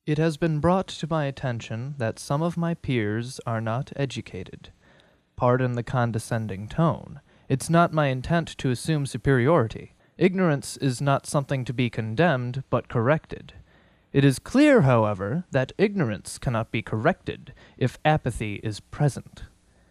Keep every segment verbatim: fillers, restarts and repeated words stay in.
It has been brought to my attention that some of my peers are not educated. Pardon the condescending tone. It's not my intent to assume superiority. Ignorance is not something to be condemned, but corrected. It is clear, however, that ignorance cannot be corrected if apathy is present.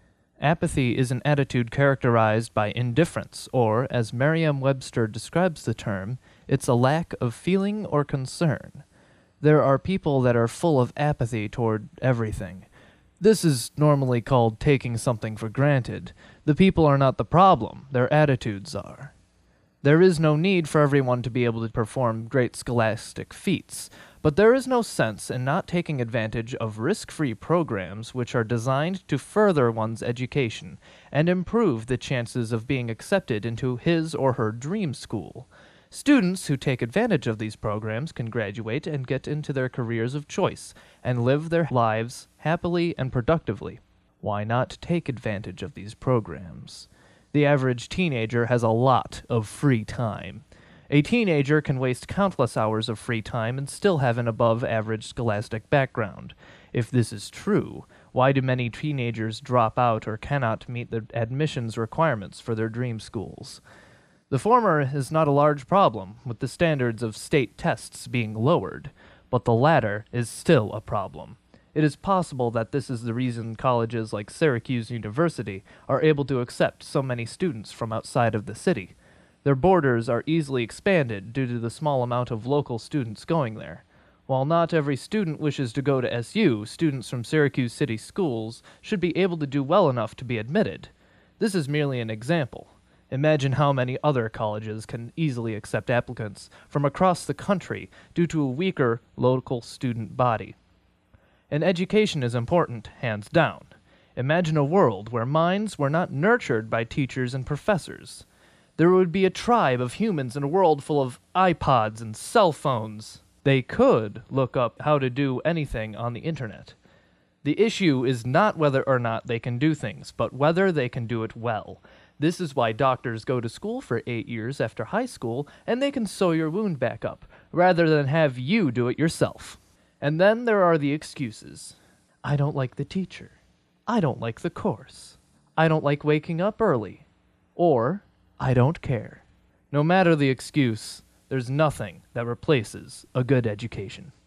Apathy is an attitude characterized by indifference, or, as Merriam-Webster describes the term, it's a lack of feeling or concern. There are people that are full of apathy toward everything. This is normally called taking something for granted. The people are not the problem, their attitudes are. There is no need for everyone to be able to perform great scholastic feats, but there is no sense in not taking advantage of risk-free programs which are designed to further one's education and improve the chances of being accepted into his or her dream school. Students who take advantage of these programs can graduate and get into their careers of choice and live their lives happily and productively. Why not take advantage of these programs? The average teenager has a lot of free time. A teenager can waste countless hours of free time and still have an above-average scholastic background. If this is true, why do many teenagers drop out or cannot meet the admissions requirements for their dream schools? The former is not a large problem, with the standards of state tests being lowered, but the latter is still a problem. It is possible that this is the reason colleges like Syracuse University are able to accept so many students from outside of the city. Their borders are easily expanded due to the small amount of local students going there. While not every student wishes to go to S U, students from Syracuse City schools should be able to do well enough to be admitted. This is merely an example. Imagine how many other colleges can easily accept applicants from across the country due to a weaker local student body. And education is important, hands down. Imagine a world where minds were not nurtured by teachers and professors. There would be a tribe of humans in a world full of iPods and cell phones. They could look up how to do anything on the internet. The issue is not whether or not they can do things, but whether they can do it well. This is why doctors go to school for eight years after high school, and they can sew your wound back up, rather than have you do it yourself. And then there are the excuses. I don't like the teacher. I don't like the course. I don't like waking up early. Or, I don't care. No matter the excuse, there's nothing that replaces a good education.